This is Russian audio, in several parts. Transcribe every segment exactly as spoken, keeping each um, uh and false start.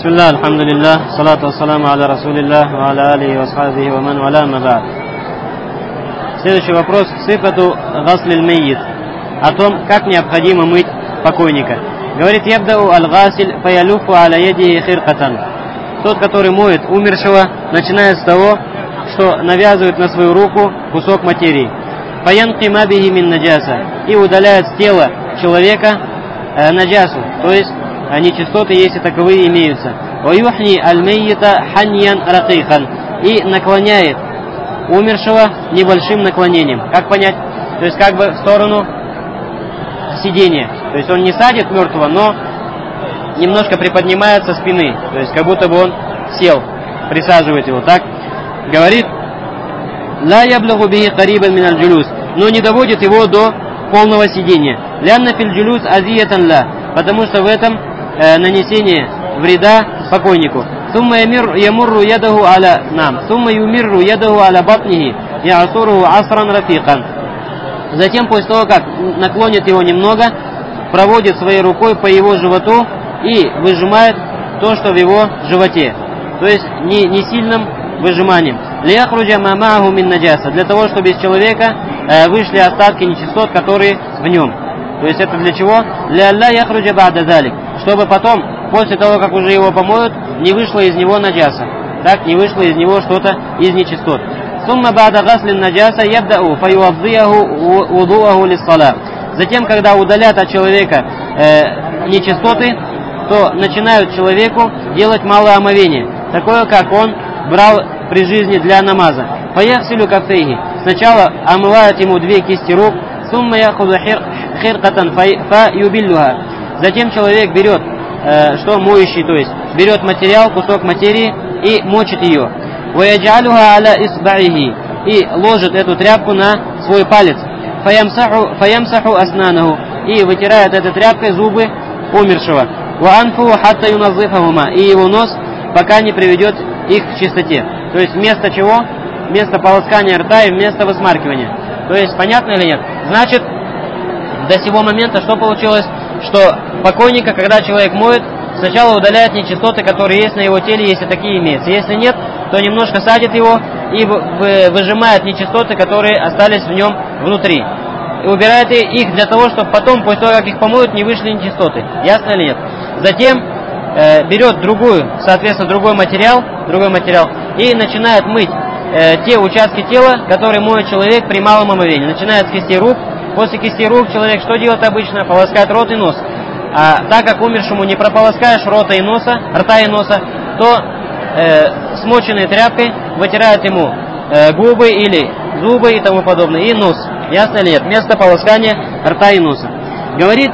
Бисмилlah, алхамдулиллах, салату вассаламу аля расулиллах, ва аля алихи ва асхабихи ва ман валя ма ба'д. Следующий вопрос. Сифату гаслиль меййит. О том, как необходимо мыть покойника. Говорит: ябдау аль-гасиль фаялюфу аля яди хиркатан. Тот, который моет умершего, начинает с того, что навязывает на свою руку кусок материи. Фаянки мабихи мин наджаса. И удаляет с тела человека э, наджасу, то есть нечистоты, если таковые имеются. Ваюхни аль-меййита ханьян ракихан. И наклоняет умершего небольшим наклонением. Как понять? То есть как бы в сторону сидения. То есть он не садит мертвого, но немножко приподнимает со спины. То есть как будто бы он сел, присаживает его. Так говорит: ла яблугу бихи карибан мин аль-джулус. Но не доводит его до полного сидения. Лянна фил джулус азиятан ла. Потому что в этом э, нанесение вреда покойнику. Сумма ямурру ядаху аля нам. Сумма юмирру ядаху аля батнихи. Яасуру асран рафикан. Затем, после того, как наклонит его немного, проводит своей рукой по его животу и выжимает то, что в его животе. То есть не, не сильным выжиманием. Лияхруджа мамаху мин наджаса. Для того, чтобы из человека э, вышли остатки нечистот, которые в нем. То есть это для чего? Ля алла яхруджа ба'да залик. Чтобы потом, после того, как уже его помоют, не вышло из него наджаса. Так, не вышло из него что-то из нечистот. Сумма ба'да гаслин наджаса ябдау фаюавдияху вудуаху лиссала. Затем, когда удалят от человека э, нечистоты, то начинают человеку делать малое омовение. Такое, как он брал при жизни для намаза. Фаяхсилю кафейхи. Сначала омывают ему две кисти рук. Сумма яхуду хиркатан фа юбиллюха. Затем человек берет, э, что моющий, то есть берет материал, кусок материи и мочит ее. Ваяджалюха аля исбаихи. И ложит эту тряпку на свой палец. Фаямсаху, фаямсаху аснанаху. И вытирает этой тряпкой зубы умершего. Ва анфу хатта юназзифахума. И его нос, пока не приведет их к чистоте. То есть вместо чего? Вместо полоскания рта и вместо высмаркивания. То есть понятно или нет? Значит, до сего момента что получилось? Что покойника, когда человек моет, сначала удаляет нечистоты, которые есть на его теле, если такие имеются. Если нет, то немножко садит его и выжимает нечистоты, которые остались в нем внутри. И убирает их для того, чтобы потом, после того, как их помоют, не вышли нечистоты. Ясно или нет? Затем э, берет другую, соответственно, другой материал, другой материал и начинает мыть э, те участки тела, которые моет человек при малом омовении. Начинает с кисти рук. После кисти рук человек что делает обычно? Полоскает рот и нос. А так как умершему не прополоскаешь рота и носа, рта и носа, то э, смоченной тряпкой вытирают ему э, губы или зубы и тому подобное, и нос. Ясно или нет? Вместо полоскания рта и носа. Говорит: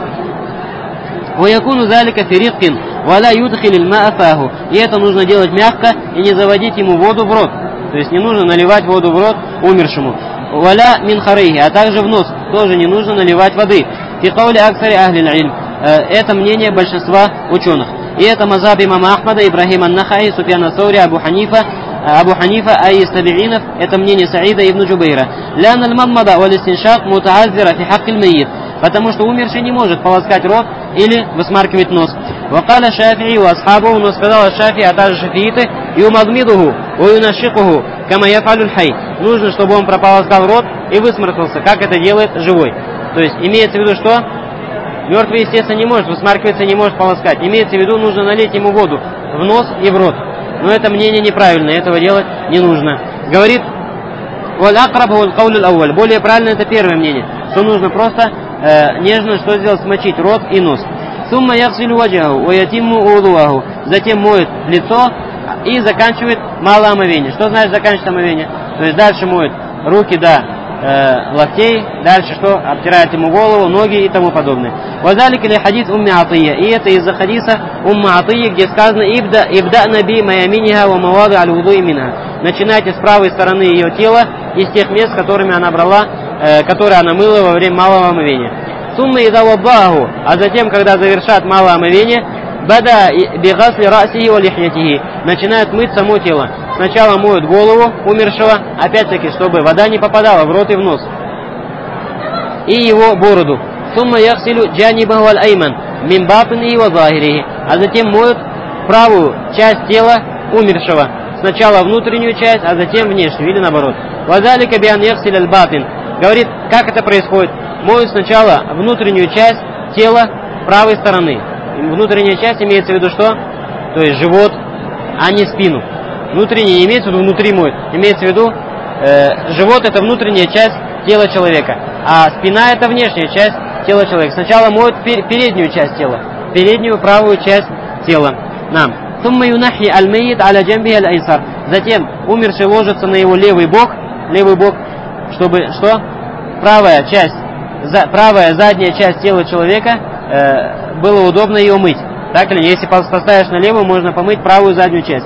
«Ваякуну залика фириккин, валя юдхилил ма'афаху». И это нужно делать мягко и не заводить ему воду в рот. То есть не нужно наливать воду в рот умершему. «Валя мин харейхи», а также в нос тоже не нужно наливать воды. «Фи каули аксари ахлил илм». Это мнение большинства ученых. И это мазхаб имама Ахмада, Ибрахима ан-Нахаи, Суфьяна ас-Саури, Абу Ханифа, Абу Ханифа, а из табиинов это мнение Саида ибн Джубейра. «Лян аль-мадмада валь-истиншак мутааззира фи хаккиль меййит». Потому что умерший не может полоскать рот или высмаркивать нос. «Вакаля Шафии ва асхабу», но сказала Шафии, а также шафииты: «Юмадмидуху, уюнашикуху, кама яфалюль хай». Нужно, чтобы он прополоскал рот и высморкался, как это делает живой. То есть имеется в виду, что мертвый, естественно, не может высмаркиваться, не может полоскать. Имеется в виду, нужно налить ему воду в нос и в рот. Но это мнение неправильное, этого делать не нужно. Говорит: более правильно это первое мнение, что нужно просто э, нежно что сделать, смочить рот и нос. Сумма яхсилю ваджаху ва ятимму удуаху. Затем моет лицо и заканчивает малое омовение. Что значит заканчивать омовение? То есть дальше моет руки до э, локтей, дальше что? Обтирает ему голову, ноги и тому подобное. Вазалик или хадис умми Атия. И это из-за хадиса умма Атия, где сказано: ибда ибда наби маяминиха ва мавады аль-вудуи минха. Начинайте с правой стороны ее тела, из тех мест, которыми она брала, э, которые она мыла во время малого омовения. Сумма ида ваббаху. А затем, когда завершат малое омовение, бада бигасли расихи ва лихьятихи. Начинают мыть само тело. Сначала моют голову умершего, опять-таки, чтобы вода не попадала в рот и в нос, и его бороду. Сумма яхсилю джанибаху аль-айман мин батнихи ва захирихи. А затем моют правую часть тела умершего. Сначала внутреннюю часть, а затем внешнюю, или наоборот. Вазалика биан яхсиль аль-батин. Говорит, как это происходит? Моют сначала внутреннюю часть тела правой стороны. Внутренняя часть имеется в виду что? То есть живот, а не спину. Внутренняя не имеется в виду внутри моют. Имеется в виду э, живот это внутренняя часть тела человека, а спина это внешняя часть тела человека. Сначала моют пер переднюю часть тела, переднюю правую часть тела. Нам. Затем умерший ложится на его левый бок, левый бок, чтобы что? Правая часть, за, правая задняя часть тела человека э, было удобно ее мыть. Так или нет? Если поставишь на левую, можно помыть правую заднюю часть.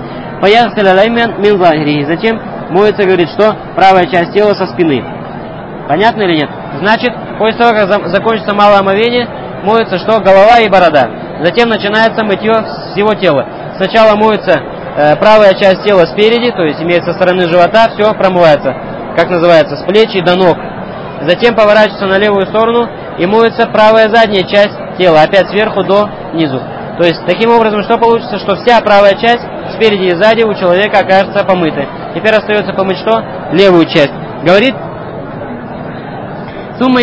Затем моется, говорит, что правая часть тела со спины. Понятно или нет? Значит, после того, как закончится малое омовение, моется что? Голова и борода. Затем начинается мытье всего тела. Сначала моется э, правая часть тела спереди, то есть имеется со стороны живота, все промывается, как называется, с плеч до ног. Затем поворачивается на левую сторону и моется правая задняя часть тела, опять сверху до низу. То есть, таким образом, что получится? Что вся правая часть спереди и сзади у человека окажется помытой. Теперь остается помыть что? Левую часть. Говорит, а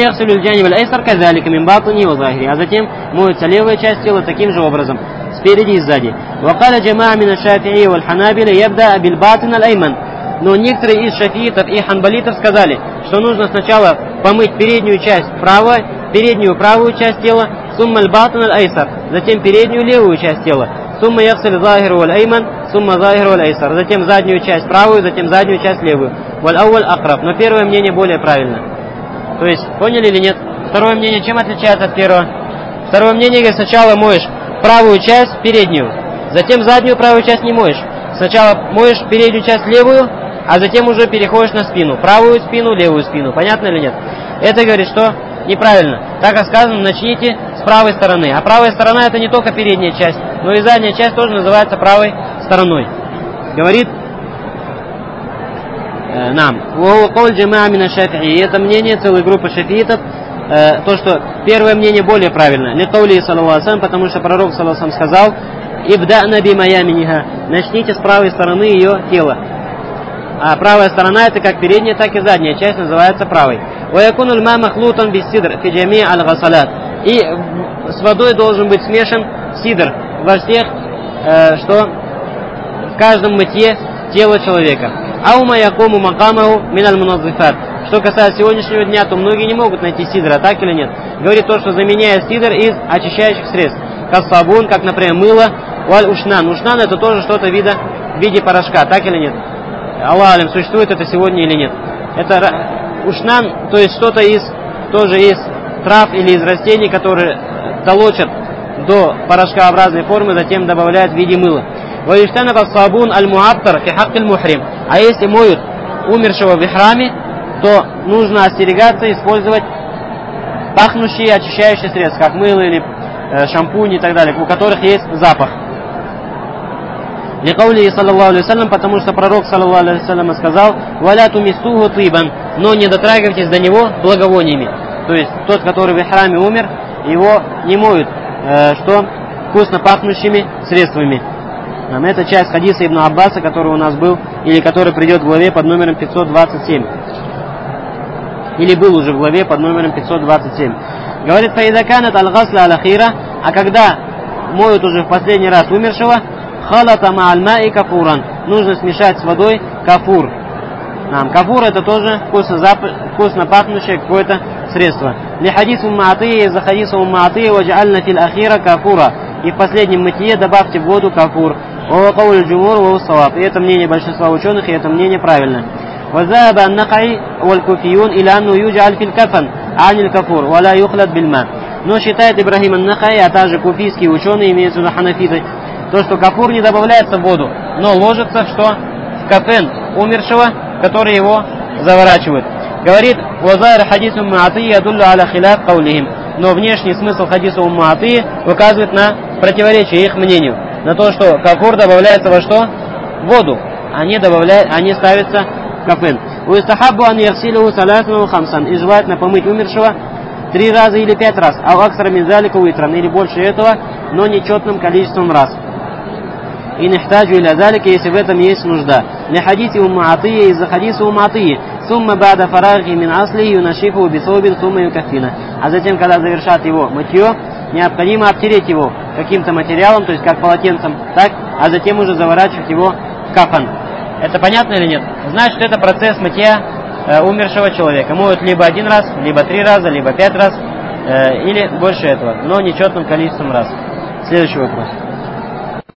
затем моется левая часть тела таким же образом, спереди и сзади. Но некоторые из шафиитов и ханбалитов сказали, что нужно сначала помыть переднюю часть правой, переднюю правую часть тела, сумма аль-батан аль-айсар, затем переднюю левую часть тела, сумма яхсиль захиру аль-айман, сумма захиру аль-айсар, затем заднюю часть правую, затем заднюю часть левую. Валь-ауаль акраб, но первое мнение более правильно. То есть, поняли или нет? Второе мнение чем отличается от первого? Второе мнение, говорит, сначала моешь правую часть, переднюю, затем заднюю правую часть не моешь. Сначала моешь переднюю часть левую, а затем уже переходишь на спину. Правую спину, левую спину. Понятно или нет? Это говорит, что неправильно. Так как сказано, начните с правой стороны. А правая сторона это не только передняя часть, но и задняя часть тоже называется правой стороной. Говорит э, нам. И это мнение целой группы шафиитов, э, то, что первое мнение более правильно. Ликаули саллаллаху алейхи ва саллям, потому что пророк саллаллаху алейхи ва саллям сказал, «Ибдa'на бимаяминиха», начните с правой стороны ее тела. А правая сторона это как передняя, так и задняя часть называется правой. И с водой должен быть смешан сидр во всех, э, что в каждом мытье тела человека. Что касается сегодняшнего дня, то многие не могут найти сидра, так или нет? Говорит то, что заменяет сидр из очищающих средств. Как сабун, как, например, мыло, валь ушнан. Ушнан это тоже что-то вида, в виде порошка, так или нет? Аллах алим, существует это сегодня или нет? Это ушнан, то есть что-то из, тоже из трав или из растений, которые толочат до порошкообразной формы, затем добавляют в виде мыла. А если моют умершего в ихраме, то нужно остерегаться использовать пахнущие очищающие средства, как мыло или э, шампунь и так далее, у которых есть запах. Ликаули саллаллаху алейхи ва саллям, потому что пророк саллаллаху алейхи ва саллям сказал, «Валя тумиссуху тибан», но не дотрагивайтесь до него благовониями. То есть тот, который в ихраме умер, его не моют, э, что вкусно пахнущими средствами. Это часть хадиса Ибн Аббаса, который у нас был, или который придет в главе под номером пятьсот двадцать семь. Или был уже в главе под номером пятьсот двадцать семь. Говорит, «Фаидаканат аль-гасла аль-ахира», а когда моют уже в последний раз умершего, «Халата ма'аль и кафуран», нужно смешать с водой кафур. Нам кафур это тоже вкусно, зап... вкусно пахнущее какое-то средство. Ли хадису ма'атия, за хадису ма'атия, вадж'альна фил ахира кафура. И в последнем мытье добавьте в воду кафур. Ва кауль джумур ва уссаваб. И это мнение большинства ученых, и это мнение правильно. وذهب النخعي والكوفيون إلى أنه يجعل في الكفن عن الكفور ولا يخلط بالماء. Но считает Ибрахим ан-Нахай, а также куфийские ученые, имеются в виду ханафиты, то, что кафур не добавляется в воду, но ложится что? В кафен умершего, который его заворачивает. Говорит, «Вазайр хадису ма'атии ядуллю аля хиляф каулихим». Но внешний смысл хадиса уммаатии указывает на противоречие их мнению. На то, что кафур добавляется во что? В воду. Они, добавляют, они ставятся кафен. Уистахаббу ан яхсилуху салясну хамсан. И желательно помыть умершего три раза или пять раз. А аксара мин залика уитран. Или больше этого, но нечетным количеством раз. И нахтаджу иля залика, если в этом есть нужда. Для хадиси умма атия, из-за хадиса умма атии. Сумма бада фарахи мин асли юнашифу бисобин сумма юкафина. А затем, когда завершат его мытье, необходимо обтереть его каким-то материалом, то есть как полотенцем, так, а затем уже заворачивать его в кафан. Это понятно или нет? Значит, это процесс мытья э, умершего человека. Моют либо один раз, либо три раза, либо пять раз, э, или больше этого, но нечетным количеством раз. Следующий вопрос.